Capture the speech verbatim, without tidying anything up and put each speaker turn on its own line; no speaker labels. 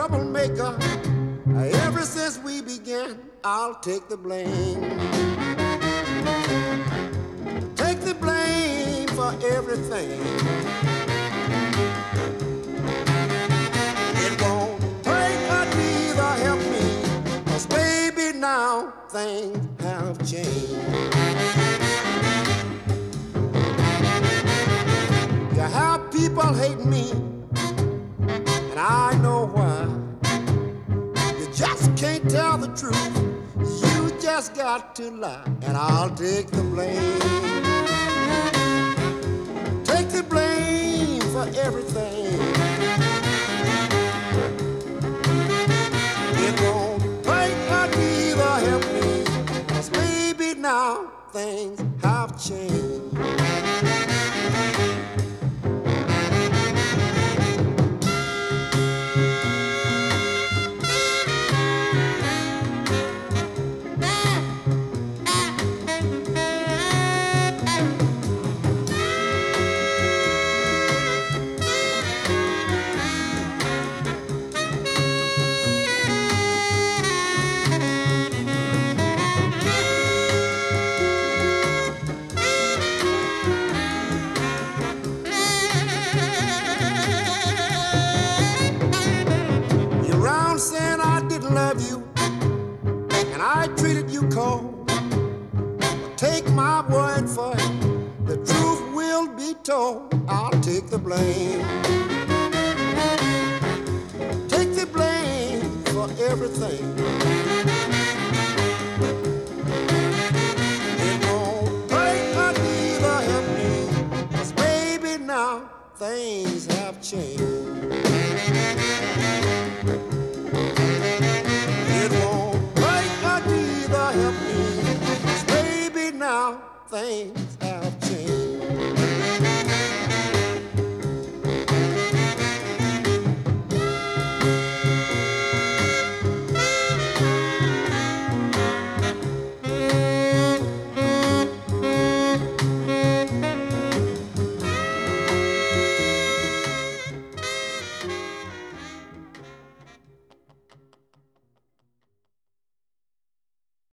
troublemaker. Ever since we began, I'll take the blame. Take the blame for everything. It won't break or neither help me, 'cause baby now things have changed. You have people hating me, and I know why. You just can't tell the truth, you just got to lie, and I'll take the blame. Take the blame for everything. It won't break or neither help me, 'cause maybe now things have changed. Saying I didn't love you and I treated you cold. Take my word for it, the truth will be told. I'll take the blame. Take the blame for everything. It won't break or neither help me, 'cause baby now things have changed. Thing